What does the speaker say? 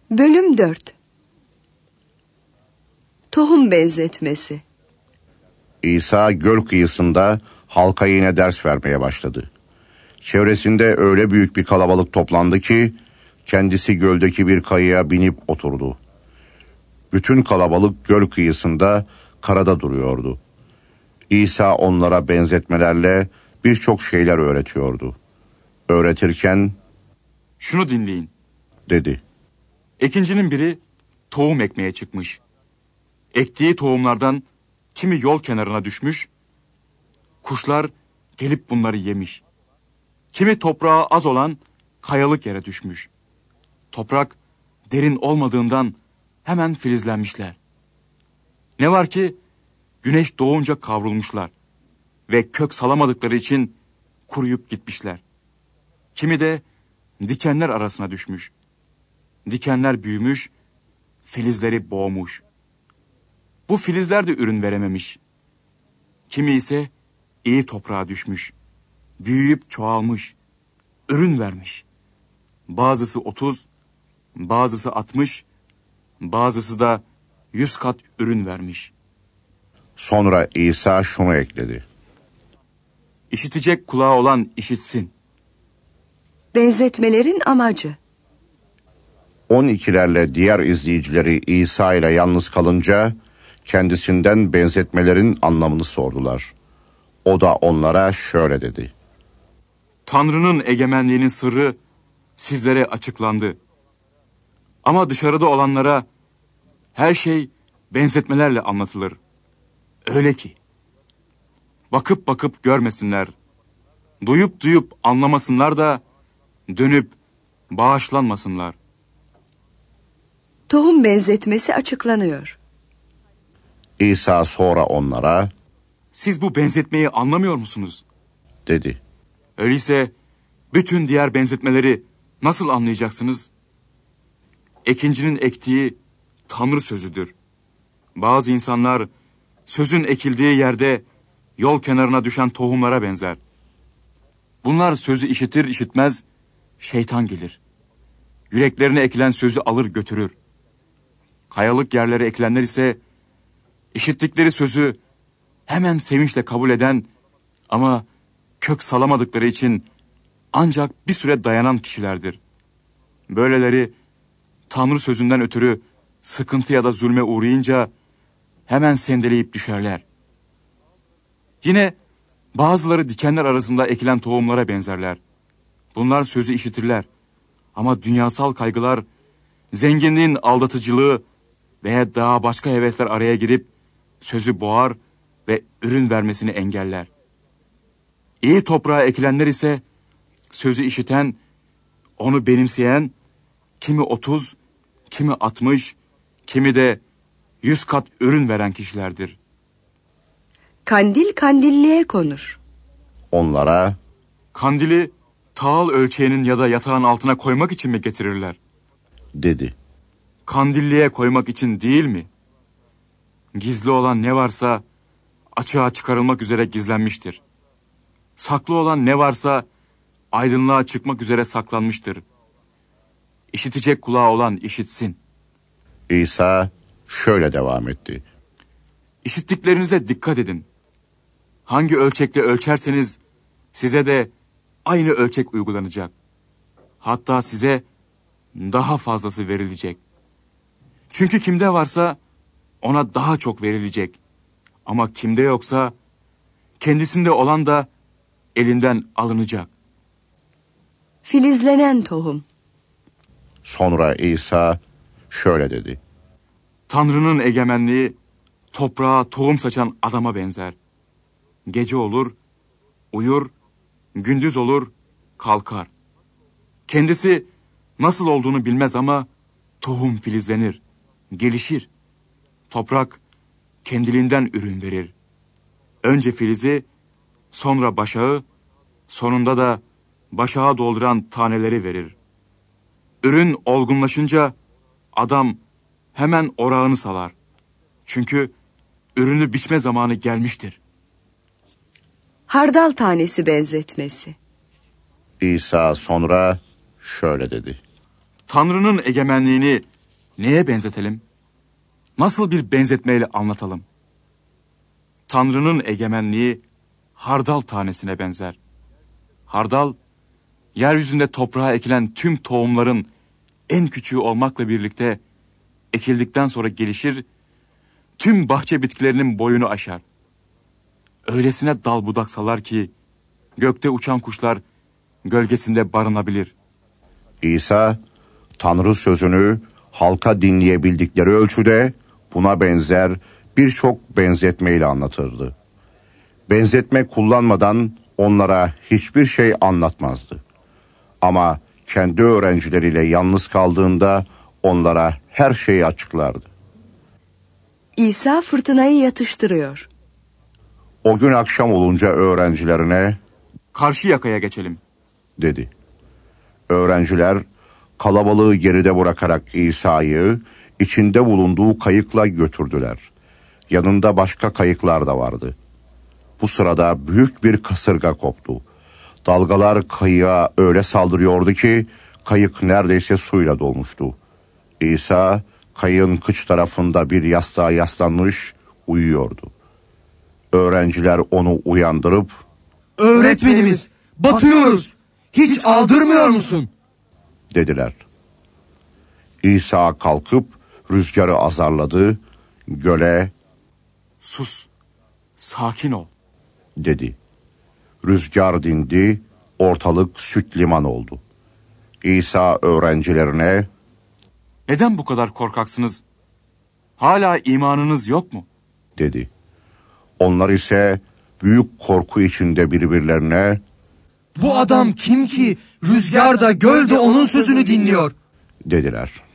Bölüm 4. Tohum benzetmesi. İsa göl kıyısında halka yine ders vermeye başladı. Çevresinde öyle büyük bir kalabalık toplandı ki kendisi göldeki bir kayaya binip oturdu. Bütün kalabalık göl kıyısında karada duruyordu. İsa onlara benzetmelerle birçok şeyler öğretiyordu. Öğretirken "Şunu dinleyin," dedi. "Ekincinin biri tohum ekmeye çıkmış. Ektiği tohumlardan kimi yol kenarına düşmüş, kuşlar gelip bunları yemiş. Kimi toprağı az olan kayalık yere düşmüş. Toprak derin olmadığından hemen filizlenmişler. Ne var ki güneş doğunca kavrulmuşlar ve kök salamadıkları için kuruyup gitmişler. Kimi de dikenler arasına düşmüş. Dikenler büyümüş, filizleri boğmuş. Bu filizler de ürün verememiş. Kimi ise iyi toprağa düşmüş. Büyüyüp çoğalmış, ürün vermiş. Bazısı 30, bazısı 60, bazısı da 100 kat ürün vermiş." Sonra İsa şunu ekledi. "İşitecek kulağı olan işitsin." Benzetmelerin amacı. 12'lerle diğer izleyicileri İsa ile yalnız kalınca kendisinden benzetmelerin anlamını sordular. O da onlara şöyle dedi. "Tanrı'nın egemenliğinin sırrı sizlere açıklandı. Ama dışarıda olanlara her şey benzetmelerle anlatılır. Öyle ki bakıp bakıp görmesinler, duyup duyup anlamasınlar da dönüp bağışlanmasınlar." Tohum benzetmesi açıklanıyor. İsa sonra onlara "Siz bu benzetmeyi anlamıyor musunuz? dedi. Öyleyse bütün diğer benzetmeleri nasıl anlayacaksınız? Ekincinin ektiği Tanrı sözüdür. Bazı insanlar sözün ekildiği yerde yol kenarına düşen tohumlara benzer. Bunlar sözü işitir işitmez şeytan gelir. Yüreklerine ekilen sözü alır götürür. Kayalık yerlere ekilenler ise işittikleri sözü hemen sevinçle kabul eden ama kök salamadıkları için ancak bir süre dayanan kişilerdir. Böyleleri Tanrı sözünden ötürü sıkıntı ya da zulme uğrayınca hemen sendeleyip düşerler. Yine bazıları dikenler arasında ekilen tohumlara benzerler. Bunlar sözü işitirler ama dünyasal kaygılar, zenginliğin aldatıcılığı veya daha başka hevesler araya girip sözü boğar ve ürün vermesini engeller. İyi toprağa ekilenler ise sözü işiten, onu benimseyen, kimi 30, kimi 60, kimi de 100 kat ürün veren kişilerdir. Kandil kandilliğe konur. Onlara Kandili tağıl ölçeğinin ya da yatağın altına koymak için mi getirirler? dedi. Kandilliğe koymak için değil mi? Gizli olan ne varsa açığa çıkarılmak üzere gizlenmiştir. Saklı olan ne varsa aydınlığa çıkmak üzere saklanmıştır. İşitecek kulağı olan işitsin." İsa şöyle devam etti. "İşittiklerinize dikkat edin. Hangi ölçekle ölçerseniz size de aynı ölçek uygulanacak. Hatta size daha fazlası verilecek. Çünkü kimde varsa ona daha çok verilecek. Ama kimde yoksa kendisinde olan da elinden alınacak." Filizlenen tohum. Sonra İsa şöyle dedi. "Tanrı'nın egemenliği toprağa tohum saçan adama benzer. Gece olur, uyur, gündüz olur, kalkar. Kendisi nasıl olduğunu bilmez ama tohum filizlenir, gelişir. Toprak kendiliğinden ürün verir. Önce filizi, sonra başağı, sonunda da başağı dolduran taneleri verir. Ürün olgunlaşınca adam hemen orağını salar. Çünkü ürünü biçme zamanı gelmiştir." Hardal tanesi benzetmesi. İsa sonra şöyle dedi. Tanrı'nın egemenliğini Neye benzetelim? Nasıl bir benzetmeyle anlatalım? Tanrı'nın egemenliği hardal tanesine benzer. Hardal, yeryüzünde toprağa ekilen tüm tohumların en küçüğü olmakla birlikte ekildikten sonra gelişir, tüm bahçe bitkilerinin boyunu aşar. Öylesine dal budak salar ki gökte uçan kuşlar gölgesinde barınabilir. İsa, Tanrı sözünü halka dinleyebildikleri ölçüde buna benzer birçok benzetmeyle anlatırdı. Benzetme kullanmadan onlara hiçbir şey anlatmazdı. Ama kendi öğrencileriyle yalnız kaldığında onlara her şeyi açıklardı. İsa fırtınayı yatıştırıyor. O gün akşam olunca öğrencilerine Karşı yakaya geçelim dedi. Öğrenciler kalabalığı geride bırakarak İsa'yı içinde bulunduğu kayıkla götürdüler. Yanında başka kayıklar da vardı. Bu sırada büyük bir kasırga koptu. Dalgalar kayığa öyle saldırıyordu ki kayık neredeyse suyla dolmuştu. İsa kayığın kıç tarafında bir yastığa yaslanmış uyuyordu. Öğrenciler onu uyandırıp "Öğretmenimiz, batıyoruz. Hiç aldırmıyor musun?" dediler. İsa kalkıp rüzgarı azarladı, göle Sus, sakin ol dedi. Rüzgar dindi, ortalık süt liman oldu. İsa öğrencilerine Neden bu kadar korkaksınız? Hala imanınız yok mu? dedi. Onlar ise büyük korku içinde birbirlerine "Bu adam kim ki rüzgar da göl de onun sözünü dinliyor?" dediler.